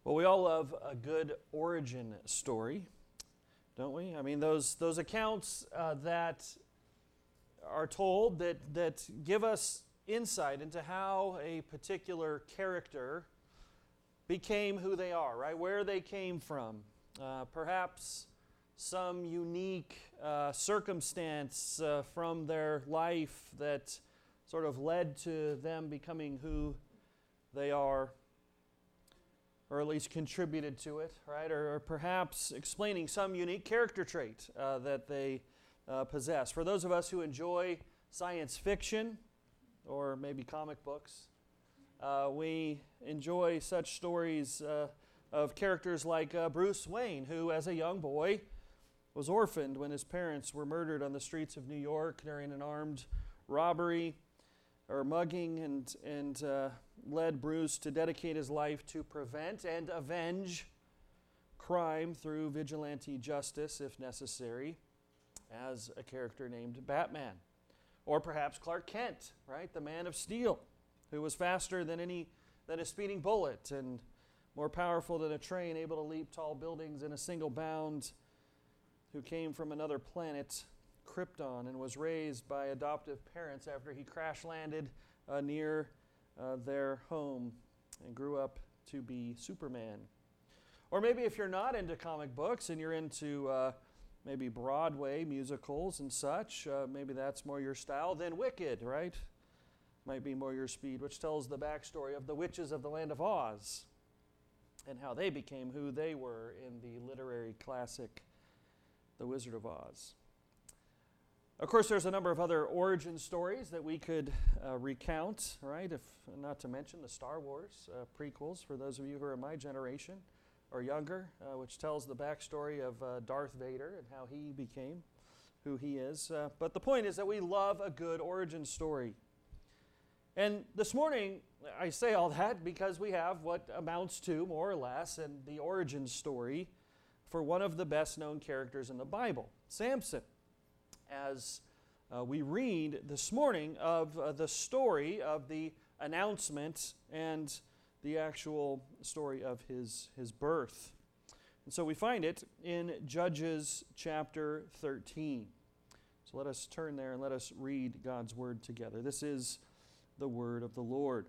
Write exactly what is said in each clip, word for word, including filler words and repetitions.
Well, we all love a good origin story, don't we? I mean, those those accounts uh, that are told that that give us insight into how a particular character became who they are, right? Where they came from. Uh, perhaps some unique uh, circumstance uh, from their life that sort of led to them becoming who they are, or at least contributed to it, right? Or, or perhaps explaining some unique character trait uh, that they uh, possess. For those of us who enjoy science fiction, or maybe comic books, uh, we enjoy such stories uh, of characters like uh, Bruce Wayne, who as a young boy was orphaned when his parents were murdered on the streets of New York during an armed robbery or mugging, and, and uh, led Bruce to dedicate his life to prevent and avenge crime through vigilante justice, if necessary, as a character named Batman. Or perhaps Clark Kent, right? The Man of Steel, who was faster than any than a speeding bullet and more powerful than a train, able to leap tall buildings in a single bound, who came from another planet, Krypton, and was raised by adoptive parents after he crash-landed uh, near uh, their home and grew up to be Superman. Or maybe if you're not into comic books and you're into uh, maybe Broadway musicals and such, uh, maybe that's more your style, then Wicked, right? Might be more your speed, which tells the backstory of the witches of the land of Oz and how they became who they were in the literary classic The Wizard of Oz. Of course, there's a number of other origin stories that we could uh, recount, right? If not to mention the Star Wars uh, prequels, for those of you who are my generation or younger, uh, which tells the backstory of uh, Darth Vader and how he became who he is. Uh, but the point is that we love a good origin story. And this morning, I say all that because we have what amounts to, more or less, and the origin story for one of the best-known characters in the Bible, Samson. As uh, we read this morning of uh, the story of the announcement and the actual story of his, his birth. And so we find it in Judges chapter thirteen. So let us turn there and let us read God's word together. This is the word of the Lord.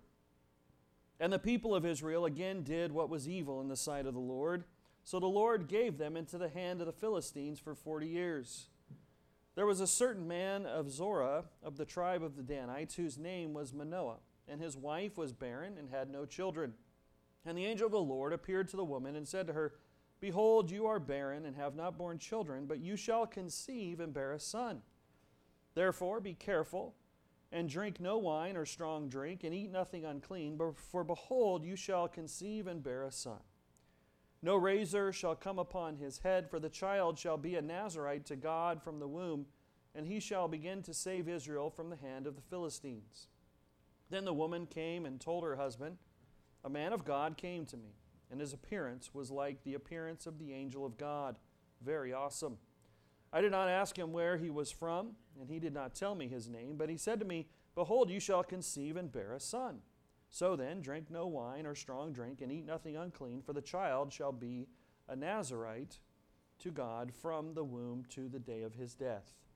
And the people of Israel again did what was evil in the sight of the Lord. So the Lord gave them into the hand of the Philistines for forty years. There was a certain man of Zorah, of the tribe of the Danites, whose name was Manoah, and his wife was barren and had no children. And the angel of the Lord appeared to the woman and said to her, Behold, you are barren and have not borne children, but you shall conceive and bear a son. Therefore be careful, and drink no wine or strong drink, and eat nothing unclean, for behold, you shall conceive and bear a son. No razor shall come upon his head, for the child shall be a Nazirite to God from the womb, and he shall begin to save Israel from the hand of the Philistines. Then the woman came and told her husband, A man of God came to me, and his appearance was like the appearance of the angel of God, very awesome. I did not ask him where he was from, and he did not tell me his name, but he said to me, Behold, you shall conceive and bear a son. So then, drink no wine or strong drink, and eat nothing unclean, for the child shall be a Nazirite to God from the womb to the day of his death.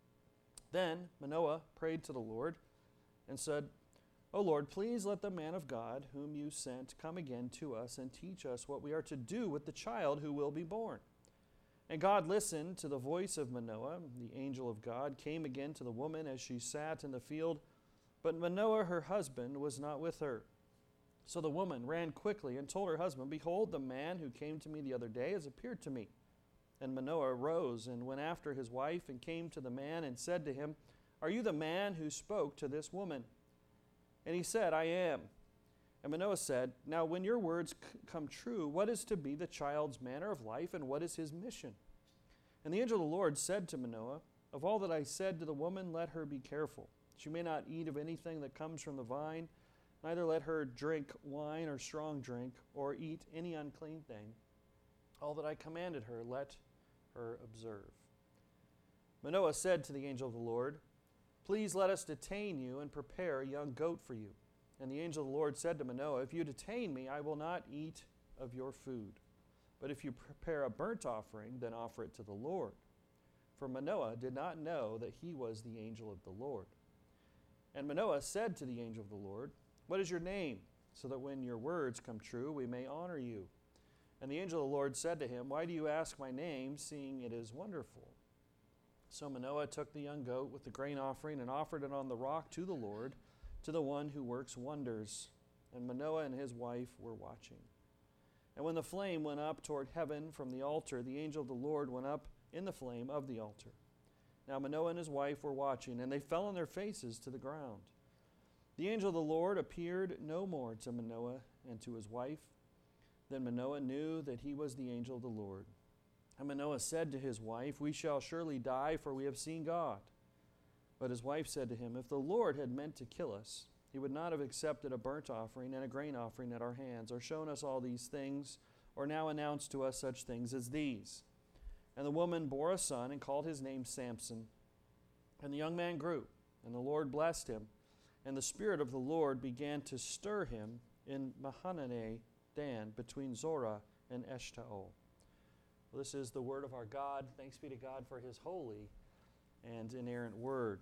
Then Manoah prayed to the Lord and said, O Lord, please let the man of God whom you sent come again to us and teach us what we are to do with the child who will be born. And God listened to the voice of Manoah. The angel of God came again to the woman as she sat in the field, but Manoah, her husband, was not with her. So the woman ran quickly and told her husband, Behold, the man who came to me the other day has appeared to me. And Manoah rose and went after his wife and came to the man and said to him, Are you the man who spoke to this woman? And he said, I am. And Manoah said, Now when your words c- come true, what is to be the child's manner of life, and what is his mission? And the angel of the Lord said to Manoah, Of all that I said to the woman, let her be careful. She may not eat of anything that comes from the vine, neither let her drink wine or strong drink, or eat any unclean thing. All that I commanded her, let her observe. Manoah said to the angel of the Lord, Please let us detain you and prepare a young goat for you. And the angel of the Lord said to Manoah, If you detain me, I will not eat of your food. But if you prepare a burnt offering, then offer it to the Lord. For Manoah did not know that he was the angel of the Lord. And Manoah said to the angel of the Lord, What is your name? So that when your words come true, we may honor you. And the angel of the Lord said to him, Why do you ask my name, seeing it is wonderful? So Manoah took the young goat with the grain offering and offered it on the rock to the Lord, to the one who works wonders. And Manoah and his wife were watching. And when the flame went up toward heaven from the altar, the angel of the Lord went up in the flame of the altar. Now Manoah and his wife were watching, and they fell on their faces to the ground. The angel of the Lord appeared no more to Manoah and to his wife. Then Manoah knew that he was the angel of the Lord. And Manoah said to his wife, We shall surely die, for we have seen God. But his wife said to him, If the Lord had meant to kill us, he would not have accepted a burnt offering and a grain offering at our hands, or shown us all these things, or now announced to us such things as these. And the woman bore a son and called his name Samson. And the young man grew, and the Lord blessed him. And the Spirit of the Lord began to stir him in Mahaneh Dan, between Zorah and Eshtaol. Well, this is the word of our God. Thanks be to God for his holy and inerrant word.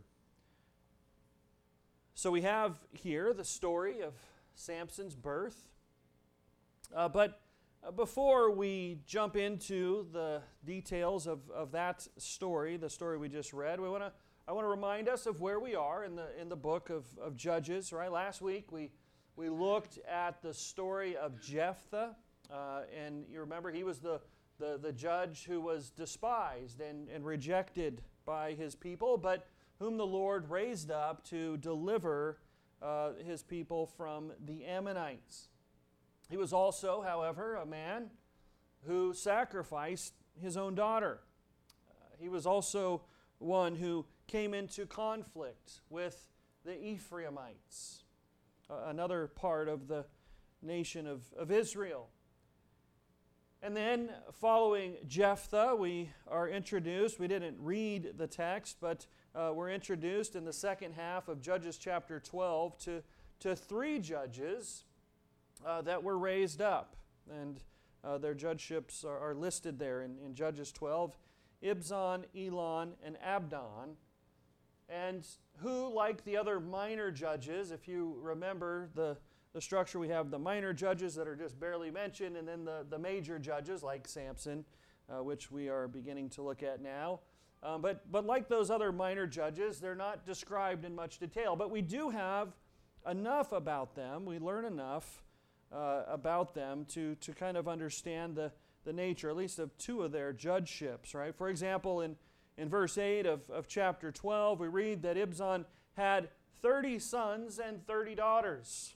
So we have here the story of Samson's birth. Uh, but uh, before we jump into the details of, of that story, the story we just read, we want to I want to remind us of where we are in the in the book of, of Judges. Right? Last week we we looked at the story of Jephthah, uh, and you remember he was the, the, the judge who was despised and, and rejected by his people, but whom the Lord raised up to deliver uh, his people from the Ammonites. He was also, however, a man who sacrificed his own daughter. Uh, he was also one who came into conflict with the Ephraimites, uh, another part of the nation of, of Israel. And then, following Jephthah, we are introduced, we didn't read the text, but uh, we're introduced in the second half of Judges chapter twelve to, to three judges uh, that were raised up. And uh, their judgeships are, are listed there in, in Judges twelve, Ibzan, Elon, and Abdon. And who, like the other minor judges, if you remember the The structure, we have the minor judges that are just barely mentioned, and then the, the major judges like Samson, uh, which we are beginning to look at now. Um, but, but like those other minor judges, they're not described in much detail. But we do have enough about them, we learn enough uh, about them to, to kind of understand the, the nature, at least of two of their judgeships, right? For example, in, in verse eight of, of chapter twelve, we read that Ibzan had thirty sons and thirty daughters.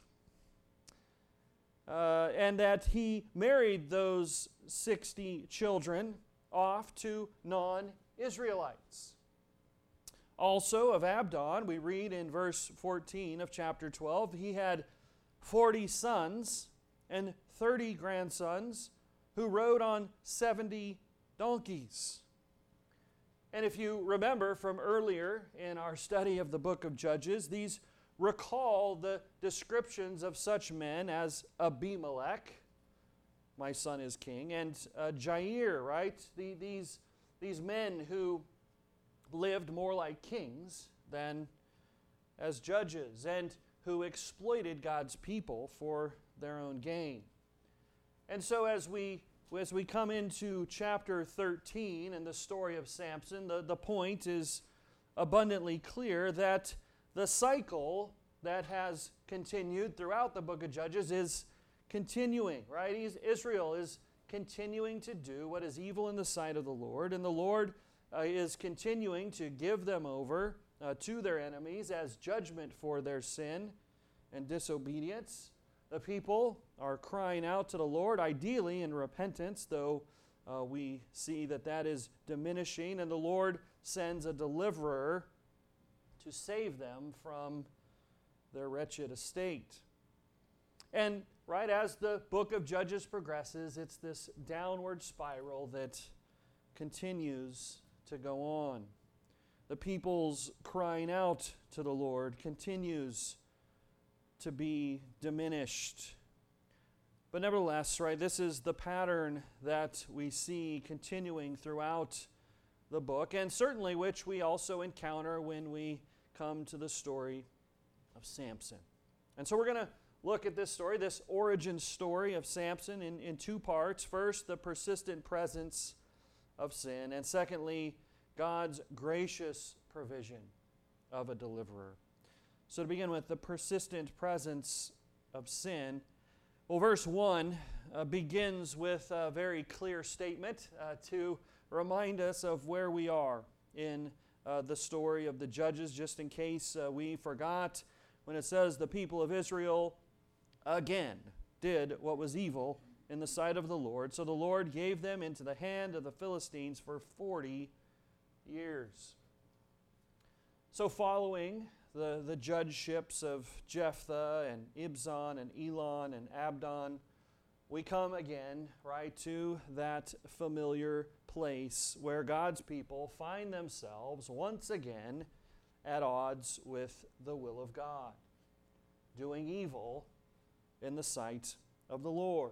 Uh, and that he married those sixty children off to non-Israelites. Also of Abdon, we read in verse fourteen of chapter twelve, he had forty sons and thirty grandsons who rode on seventy donkeys. And if you remember from earlier in our study of the book of Judges, these recall the descriptions of such men as Abimelech, my son is king, and uh, Jair, right? The, these, these men who lived more like kings than as judges, and who exploited God's people for their own gain. And so as we as we come into chapter thirteen and the story of Samson, the, the point is abundantly clear that the cycle that has continued throughout the book of Judges is continuing, right? He's, Israel is continuing to do what is evil in the sight of the Lord, and the Lord uh, is continuing to give them over uh, to their enemies as judgment for their sin and disobedience. The people are crying out to the Lord, ideally in repentance, though uh, we see that that is diminishing, and the Lord sends a deliverer to save them from their wretched estate. And right as the book of Judges progresses, it's this downward spiral that continues to go on. The people's crying out to the Lord continues to be diminished. But nevertheless, right, this is the pattern that we see continuing throughout the book, and certainly which we also encounter when we come to the story of Samson. And so we're going to look at this story, this origin story of Samson, in, in two parts. First, the persistent presence of sin, and secondly, God's gracious provision of a deliverer. So to begin with, the persistent presence of sin. Well, verse one uh, begins with a very clear statement uh, to remind us of where we are in uh, the story of the Judges, just in case uh, we forgot when it says the people of Israel again did what was evil in the sight of the Lord. So the Lord gave them into the hand of the Philistines for forty years. So following the, the judgeships of Jephthah and Ibzan and Elon and Abdon, we come again, right, to that familiar place where God's people find themselves once again at odds with the will of God, doing evil in the sight of the Lord.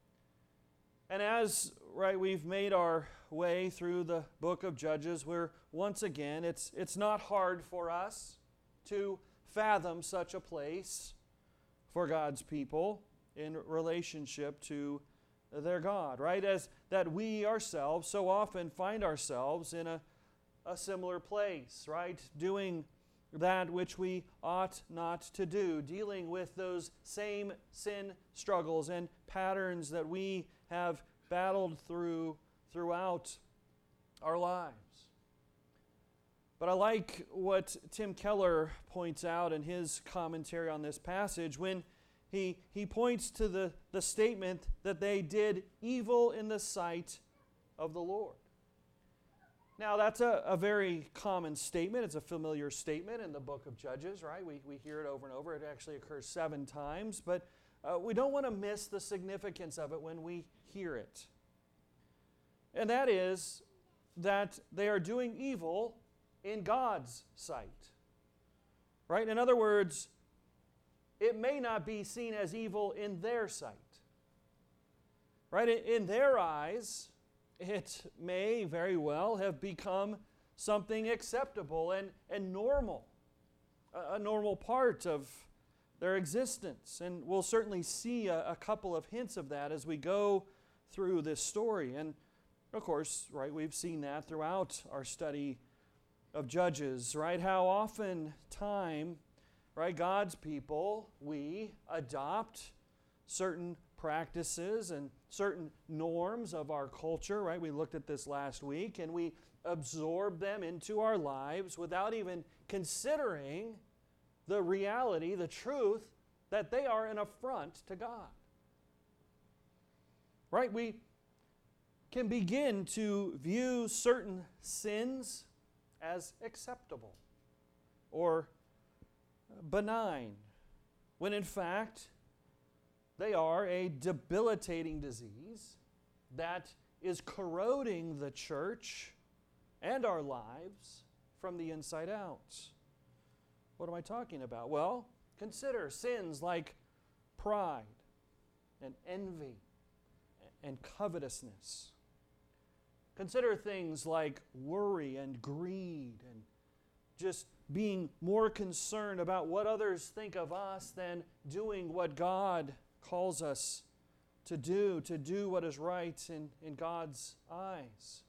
And as, right, we've made our way through the book of Judges, we're once again, it's, it's not hard for us to fathom such a place for God's people in relationship to their God, right? As that we ourselves so often find ourselves in a, a similar place, right? Doing that which we ought not to do, dealing with those same sin struggles and patterns that we have battled through throughout our lives. But I like what Tim Keller points out in his commentary on this passage when he, he points to the, the statement that they did evil in the sight of the Lord. Now, that's a, a very common statement. It's a familiar statement in the book of Judges, right? We, we hear it over and over. It actually occurs seven times. But uh, we don't want to miss the significance of it when we hear it. And that is that they are doing evil in God's sight. Right? In other words, it may not be seen as evil in their sight. Right? In their eyes, it may very well have become something acceptable and, and normal, a, a normal part of their existence. And we'll certainly see a, a couple of hints of that as we go through this story. And of course, right, we've seen that throughout our study of Judges, right? How often time, right, God's people, we adopt certain practices and certain norms of our culture, right? We looked at this last week, and we absorb them into our lives without even considering the reality, the truth, that they are an affront to God. Right? We can begin to view certain sins as acceptable or benign, when in fact they are a debilitating disease that is corroding the church and our lives from the inside out. What am I talking about? Well, consider sins like pride and envy and covetousness. Consider things like worry and greed and just being more concerned about what others think of us than doing what God calls us to do, to do what is right in, in God's eyes.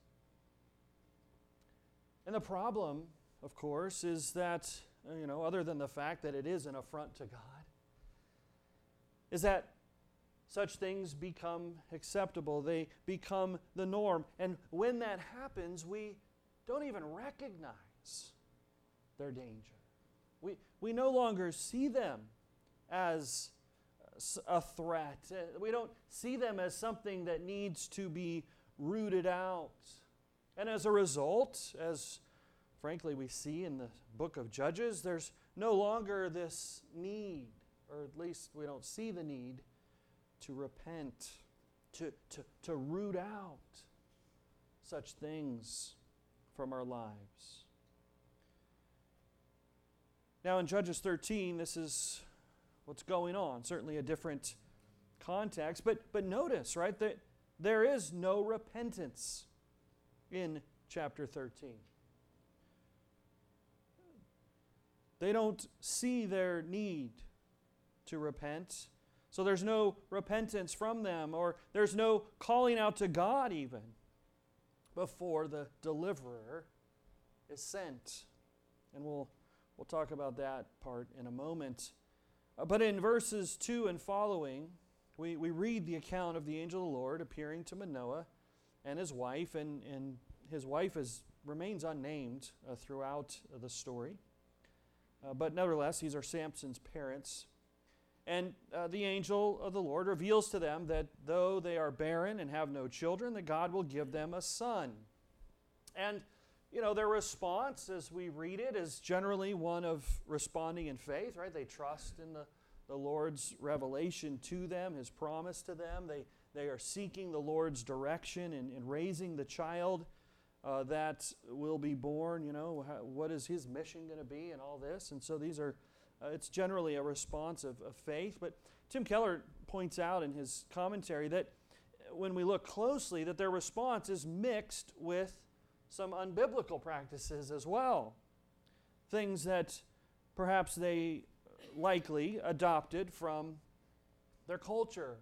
And the problem, of course, is that, you know, other than the fact that it is an affront to God, is that such things become acceptable. They become the norm. And when that happens, we don't even recognize their danger. We, we no longer see them as a threat. We don't see them as something that needs to be rooted out. And as a result, as frankly we see in the book of Judges, there's no longer this need, or at least we don't see the need, to repent, to, to, to root out such things from our lives. Now in Judges thirteen, this is what's going on. Certainly a different context. But, but notice, right, that there is no repentance in chapter thirteen. They don't see their need to repent. So there's no repentance from them, or there's no calling out to God even before the deliverer is sent. And we'll, we'll talk about that part in a moment. Uh, but in verses two and following, we, we read the account of the angel of the Lord appearing to Manoah and his wife, and, and his wife is, remains unnamed uh, throughout uh, the story. Uh, but nevertheless, these are Samson's parents. And uh, the angel of the Lord reveals to them that though they are barren and have no children, that God will give them a son. And, you know, their response as we read it is generally one of responding in faith, right? They trust in the, the Lord's revelation to them, His promise to them. They, they are seeking the Lord's direction in, in raising the child uh, that will be born. You know, how, what is His mission going to be and all this? And so these are Uh, it's generally a response of, of faith. But Tim Keller points out in his commentary that when we look closely, that their response is mixed with some unbiblical practices as well. Things that perhaps they likely adopted from their culture.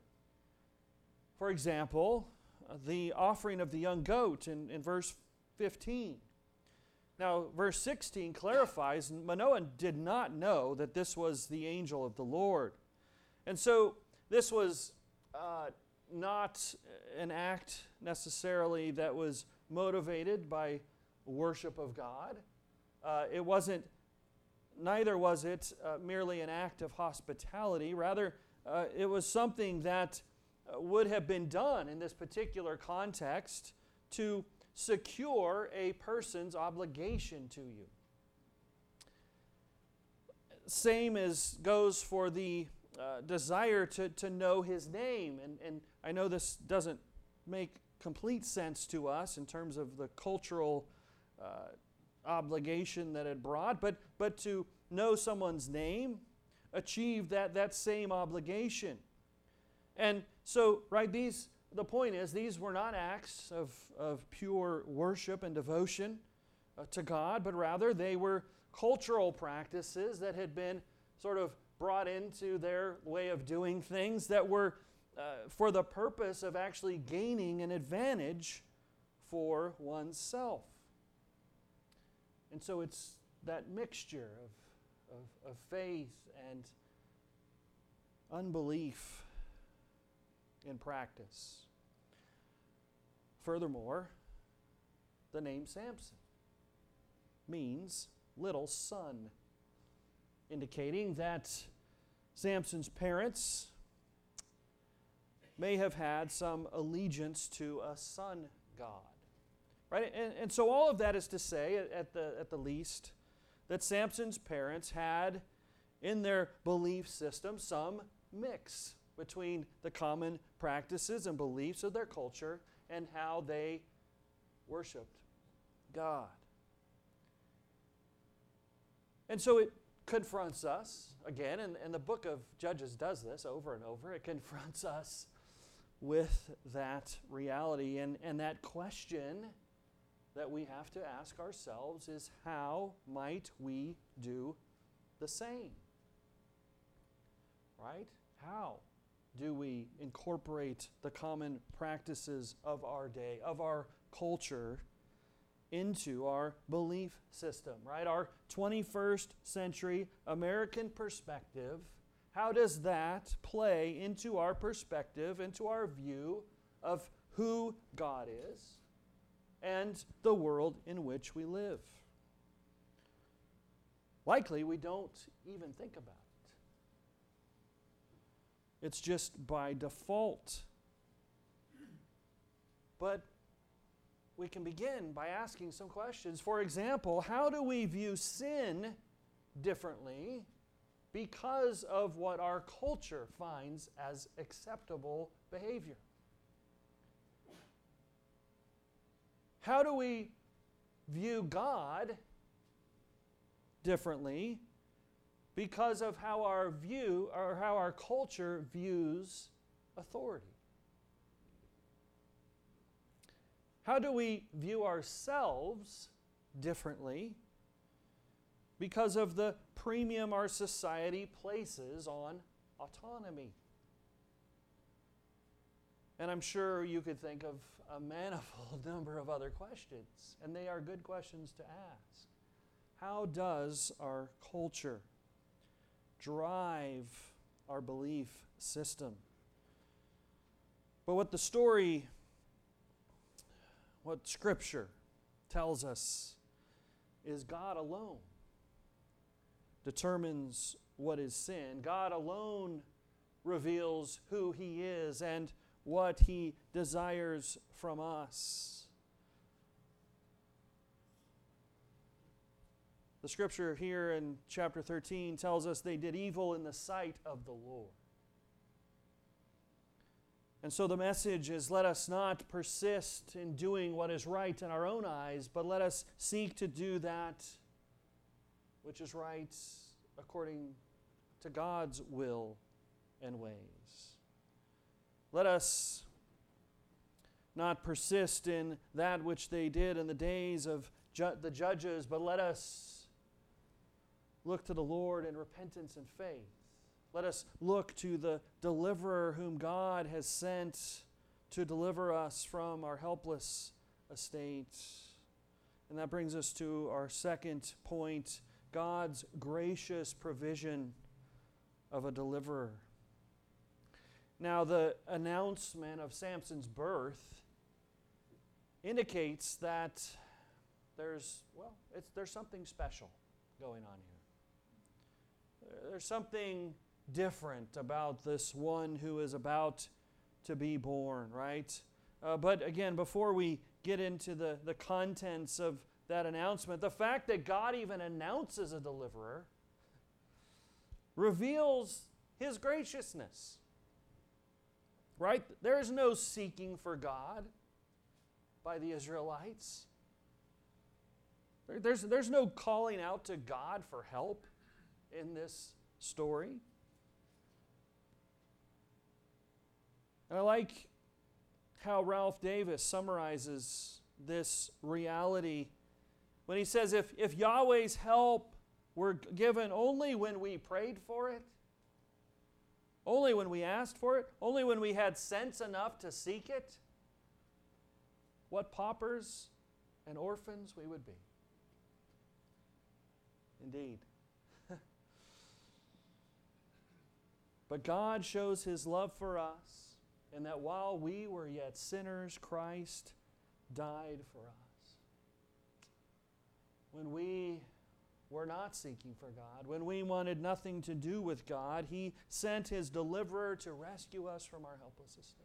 For example, uh, the offering of the young goat in, in verse fifteen. Now, verse sixteen clarifies, Manoah did not know that this was the angel of the Lord. And so this was uh, not an act necessarily that was motivated by worship of God. Uh, it wasn't, neither was it uh, merely an act of hospitality. Rather, uh, it was something that uh, would have been done in this particular context to secure a person's obligation to you. Same as goes for the uh, desire to, to know His name. And, and I know this doesn't make complete sense to us in terms of the cultural uh, obligation that it brought, but, but to know someone's name achieved that, that same obligation. And so, right, these The point is, these were not acts of, of pure worship and devotion uh, to God, but rather they were cultural practices that had been sort of brought into their way of doing things that were uh, for the purpose of actually gaining an advantage for oneself. And so it's that mixture of, of, of faith and unbelief in practice. Furthermore, the name Samson means little son, indicating that Samson's parents may have had some allegiance to a sun god. Right? And, and so all of that is to say, at the, at the least, that Samson's parents had in their belief system some mix between the common practices and beliefs of their culture and how they worshiped God. And so it confronts us, again, and, and the book of Judges does this over and over, it confronts us with that reality. And, and that question that we have to ask ourselves is, how might we do the same? Right? How do we incorporate the common practices of our day, of our culture, into our belief system, right? Our twenty-first century American perspective, how does that play into our perspective, into our view of who God is and the world in which we live? Likely we don't even think about it. It's just by default. But we can begin by asking some questions. For example, how do we view sin differently because of what our culture finds as acceptable behavior? How do we view God differently because of how our view or how our culture views authority? How do we view ourselves differently because of the premium our society places on autonomy? And I'm sure you could think of a manifold number of other questions, and they are good questions to ask. How does our culture drive our belief system? But what the story, what Scripture tells us is God alone determines what is sin. God alone reveals who He is and what He desires from us. The Scripture here in chapter thirteen tells us they did evil in the sight of the Lord. And so the message is, let us not persist in doing what is right in our own eyes, but let us seek to do that which is right according to God's will and ways. Let us not persist in that which they did in the days of ju- the judges, but let us look to the Lord in repentance and faith. Let us look to the deliverer whom God has sent to deliver us from our helpless estate. And that brings us to our second point, God's gracious provision of a deliverer. Now, the announcement of Samson's birth indicates that there's, well, it's, there's something special going on here. There's something different about this one who is about to be born, right? Uh, but again, before we get into the, the contents of that announcement, the fact that God even announces a deliverer reveals His graciousness. Right? There is no seeking for God by the Israelites. There's, there's no calling out to God for help in this story. And I like how Ralph Davis summarizes this reality when he says, if, if Yahweh's help were given only when we prayed for it, only when we asked for it, only when we had sense enough to seek it, what paupers and orphans we would be. Indeed. But God shows His love for us in that while we were yet sinners, Christ died for us. When we were not seeking for God, when we wanted nothing to do with God, He sent His deliverer to rescue us from our helpless estate.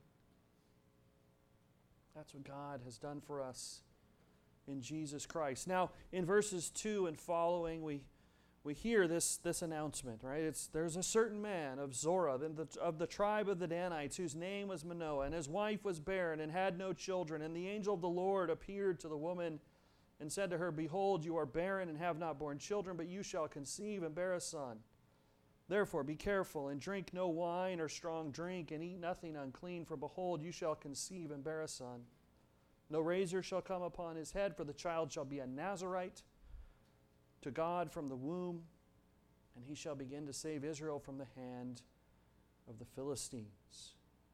That's what God has done for us in Jesus Christ. Now, in verses two and following, we we hear this, this announcement, right? It's, there's a certain man of Zorah, of the tribe of the Danites, whose name was Manoah, and his wife was barren and had no children. And the angel of the Lord appeared to the woman and said to her, Behold, you are barren and have not borne children, but you shall conceive and bear a son. Therefore be careful, and drink no wine or strong drink, and eat nothing unclean, for behold, you shall conceive and bear a son. No razor shall come upon his head, for the child shall be a Nazarite to God from the womb, and he shall begin to save Israel from the hand of the Philistines.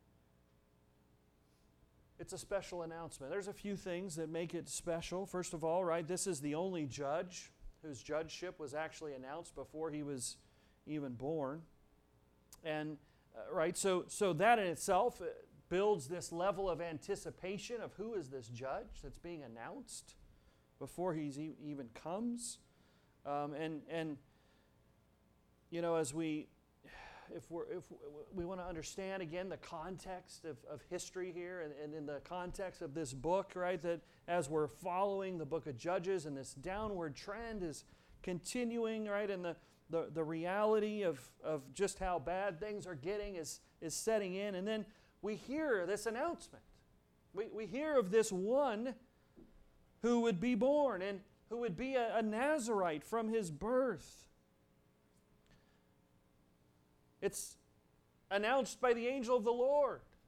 It's a special announcement. There's a few things that make it special. First of all, right, this is the only judge whose judgeship was actually announced before he was even born. And, uh, right, so, so that in itself builds this level of anticipation of who is this judge that's being announced before he e- even comes. Um, and, and, you know, as we, if, we're, if we want to understand, again, the context of, of history here and, and in the context of this book, right, that as we're following the book of Judges and this downward trend is continuing, right, and the, the, the reality of, of just how bad things are getting is, is setting in. And then we hear this announcement. We, we hear of this one who would be born and who would be a, a Nazarite from his birth. It's announced by the angel of the Lord.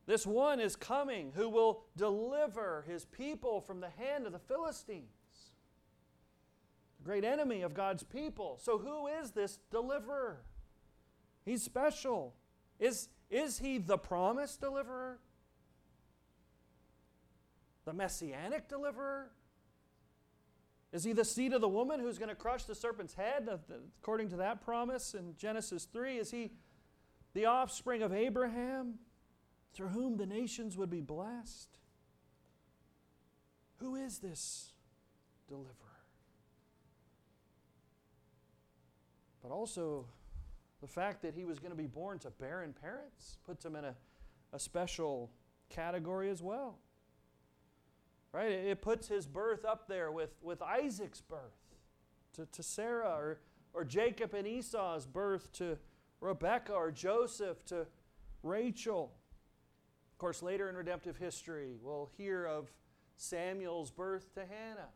This one is coming who will deliver his people from the hand of the Philistines, the great enemy of God's people. So who is this deliverer? He's special. Is, is he the promised deliverer? The messianic deliverer? Is he the seed of the woman who's going to crush the serpent's head, according to that promise in Genesis three? Is he the offspring of Abraham, through whom the nations would be blessed? Who is this deliverer? But also, the fact that he was going to be born to barren parents puts him in a, a special category as well. Right? It puts his birth up there with, with Isaac's birth to, to Sarah, or, or Jacob and Esau's birth to Rebekah, or Joseph to Rachel. Of course, later in redemptive history, we'll hear of Samuel's birth to Hannah,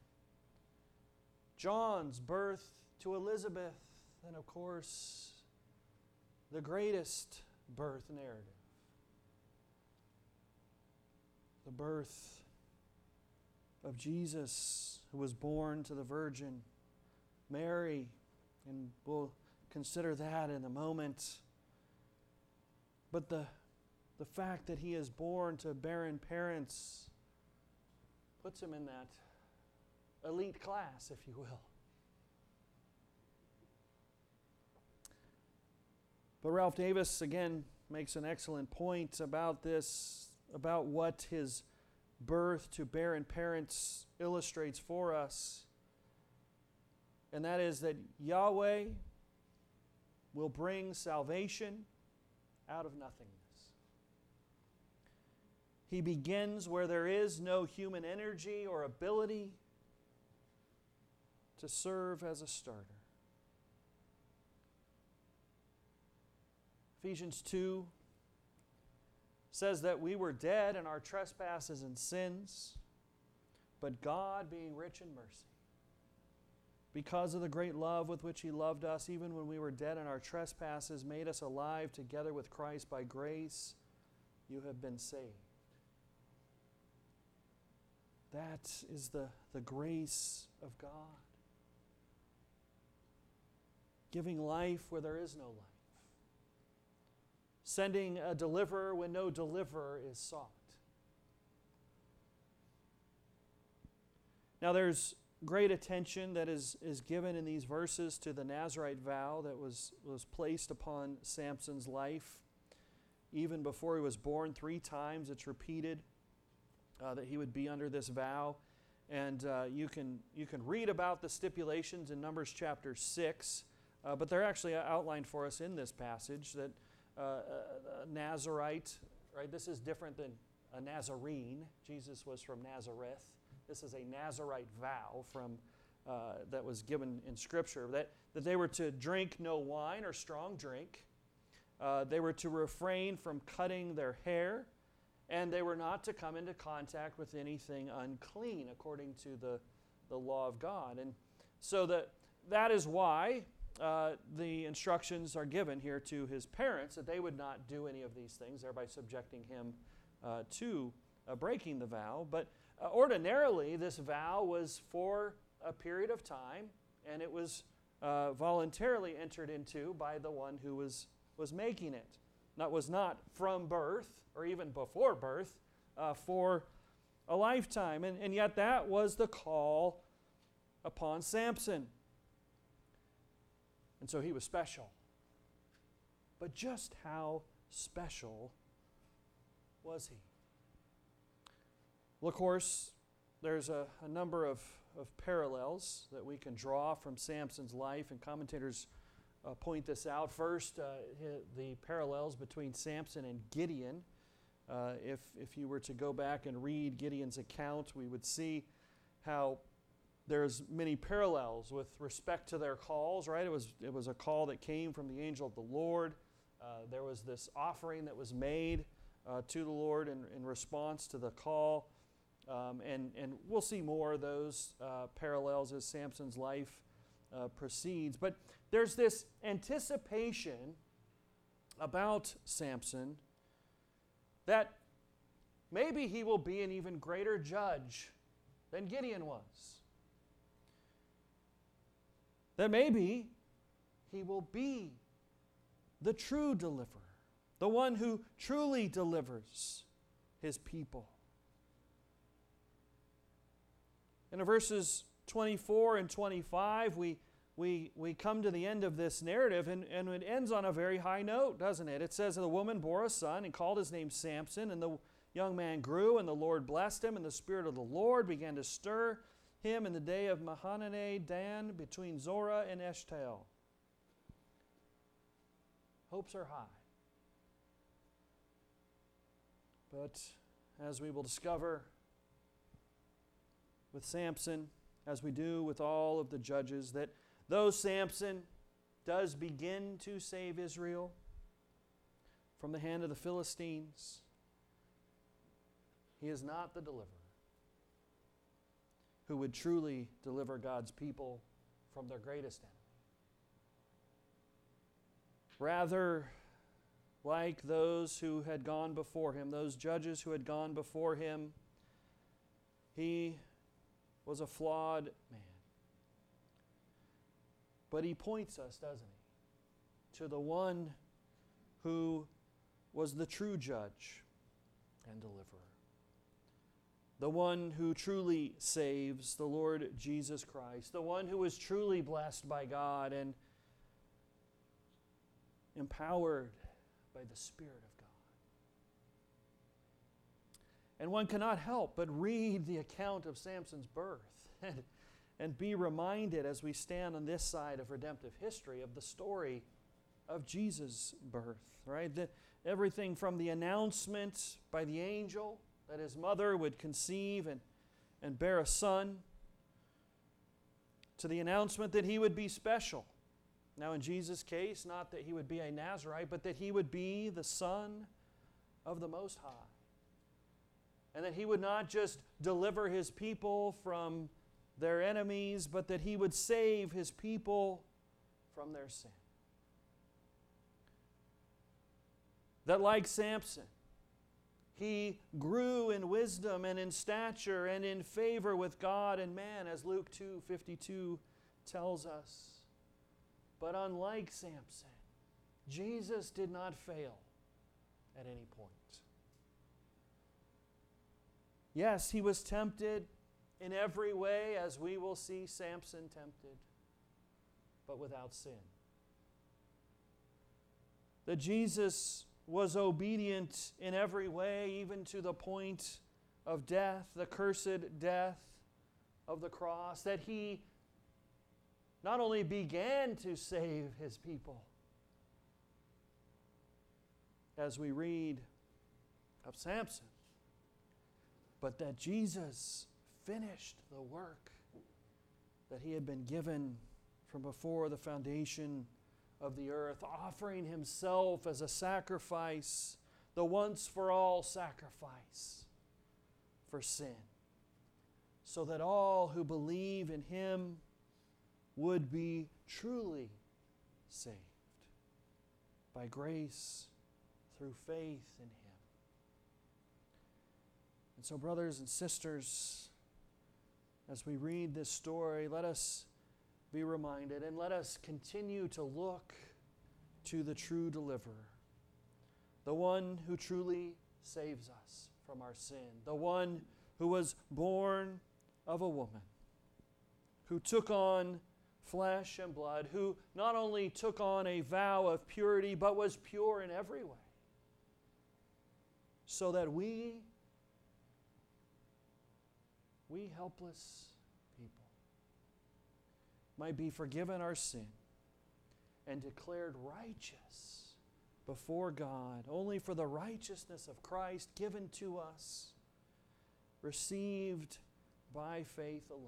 John's birth to Elizabeth, and of course, the greatest birth narrative, the birth of Jesus, who was born to the Virgin Mary, and we'll consider that in a moment. But the, the fact that he is born to barren parents puts him in that elite class, if you will. But Ralph Davis, again, makes an excellent point about this, about what his birth to barren parents illustrates for us. And that is that Yahweh will bring salvation out of nothingness. He begins where there is no human energy or ability to serve as a starter. Ephesians two says that we were dead in our trespasses and sins, but God, being rich in mercy, because of the great love with which He loved us, even when we were dead in our trespasses, made us alive together with Christ. By grace you have been saved. That is the, the grace of God. Giving life where there is no life. Sending a deliverer when no deliverer is sought. Now there's great attention that is, is given in these verses to the Nazirite vow that was, was placed upon Samson's life. Even before he was born, three times it's repeated uh, that he would be under this vow. And uh, you can, you can read about the stipulations in Numbers chapter six, uh, but they're actually outlined for us in this passage that Uh, a, a Nazirite, right? This is different than a Nazarene. Jesus was from Nazareth. This is a Nazirite vow from uh, that was given in Scripture, that, that they were to drink no wine or strong drink. Uh, they were to refrain from cutting their hair, and they were not to come into contact with anything unclean according to the, the law of God. And so that, that is why Uh, the instructions are given here to his parents that they would not do any of these things, thereby subjecting him uh, to uh, breaking the vow. But uh, ordinarily, this vow was for a period of time, and it was uh, voluntarily entered into by the one who was, was making it. That was not from birth, or even before birth, uh, for a lifetime. And, and yet that was the call upon Samson. And so he was special. But just how special was he? Well, of course, there's a, a number of, of parallels that we can draw from Samson's life, and commentators uh, point this out. First, uh, the parallels between Samson and Gideon. Uh, if, if you were to go back and read Gideon's account, we would see how there's many parallels with respect to their calls, right? It was, it was a call that came from the angel of the Lord. Uh, there was this offering that was made uh, to the Lord in, in response to the call. Um, and, and we'll see more of those uh, parallels as Samson's life uh, proceeds. But there's this anticipation about Samson that maybe he will be an even greater judge than Gideon was. That maybe he will be the true deliverer, the one who truly delivers his people. In verses twenty-four and twenty-five, we, we, we come to the end of this narrative, and, and it ends on a very high note, doesn't it? It says, "And the woman bore a son and called his name Samson, and the young man grew, and the Lord blessed him, and the Spirit of the Lord began to stir him in the day of Mahaneh Dan between Zorah and Eshtaol." Hopes are high. But as we will discover with Samson, as we do with all of the judges, that though Samson does begin to save Israel from the hand of the Philistines, he is not the deliverer who would truly deliver God's people from their greatest enemy. Rather, like those who had gone before him, those judges who had gone before him, he was a flawed man. But he points us, doesn't he, to the one who was the true judge and deliverer. The one who truly saves, the Lord Jesus Christ. The one who is truly blessed by God and empowered by the Spirit of God. And one cannot help but read the account of Samson's birth and, and be reminded as we stand on this side of redemptive history of the story of Jesus' birth, right? The, everything from the announcement by the angel that his mother would conceive and, and bear a son, to the announcement that he would be special. Now in Jesus' case, not that he would be a Nazirite, but that he would be the Son of the Most High. And that he would not just deliver his people from their enemies, but that he would save his people from their sin. That like Samson, he grew in wisdom and in stature and in favor with God and man, as Luke two fifty-two tells us. But unlike Samson, Jesus did not fail at any point. Yes, he was tempted in every way, as we will see Samson tempted, but without sin. That Jesus was obedient in every way, even to the point of death, the cursed death of the cross. That he not only began to save his people, as we read of Samson, but that Jesus finished the work that he had been given from before the foundation of the earth, offering himself as a sacrifice, the once-for-all sacrifice for sin, so that all who believe in him would be truly saved by grace through faith in him. And so, brothers and sisters, as we read this story, let us be reminded and let us continue to look to the true deliverer, the one who truly saves us from our sin, the one who was born of a woman, who took on flesh and blood, who not only took on a vow of purity, but was pure in every way, so that we, we helpless people, might be forgiven our sin and declared righteous before God, only for the righteousness of Christ given to us, received by faith alone,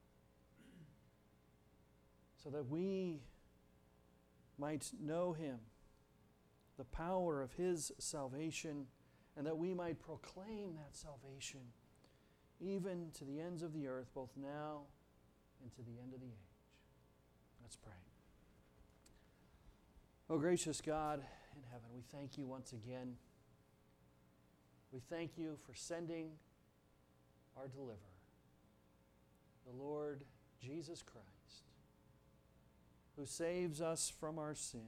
so that we might know him, the power of his salvation, and that we might proclaim that salvation even to the ends of the earth, both now and to the end of the age. Let's pray. Oh, gracious God in heaven, we thank you once again We thank you for sending our deliverer, the Lord Jesus Christ, who saves us from our sin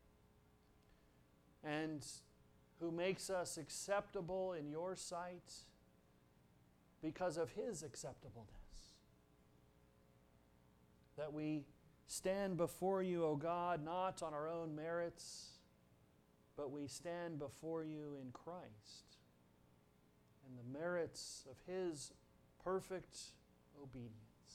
and who makes us acceptable in your sight because of his acceptableness. That we stand before you, O God, not on our own merits, but we stand before you in Christ and the merits of his perfect obedience.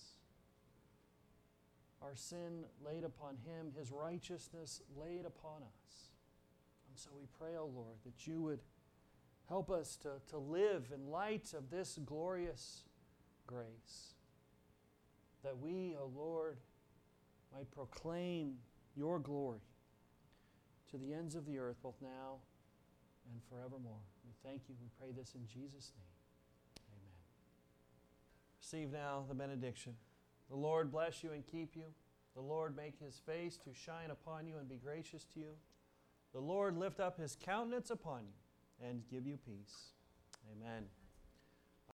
Our sin laid upon him, his righteousness laid upon us. And so we pray, O Lord, that you would help us to, to live in light of this glorious grace. That we, O Lord, might proclaim your glory to the ends of the earth, both now and forevermore. We thank you. We pray this in Jesus' name. Amen. Receive now the benediction. The Lord bless you and keep you. The Lord make his face to shine upon you and be gracious to you. The Lord lift up his countenance upon you and give you peace. Amen.